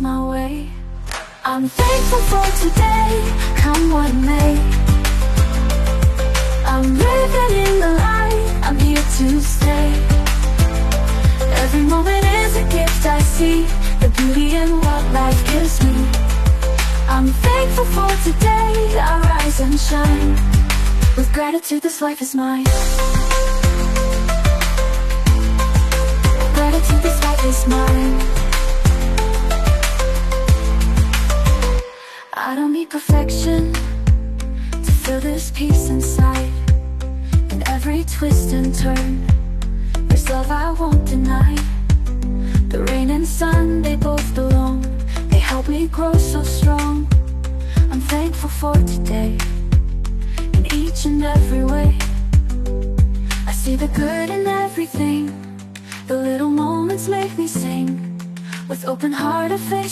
my way. I'm thankful for today, come what may. I'm living in the light, I'm here to stay. Every moment is a gift, I see the beauty in what life gives me. I'm thankful for today, I rise and shine. With gratitude this life is mine. Gratitude this life is mine. I don't need perfection to feel this peace inside. In every twist and turn, there's love I won't deny. The rain and sun, they both belong. They help me grow so strong. I'm thankful for today, in each and every way. I see the good in everything. The little moments make me sing. With open heart, I face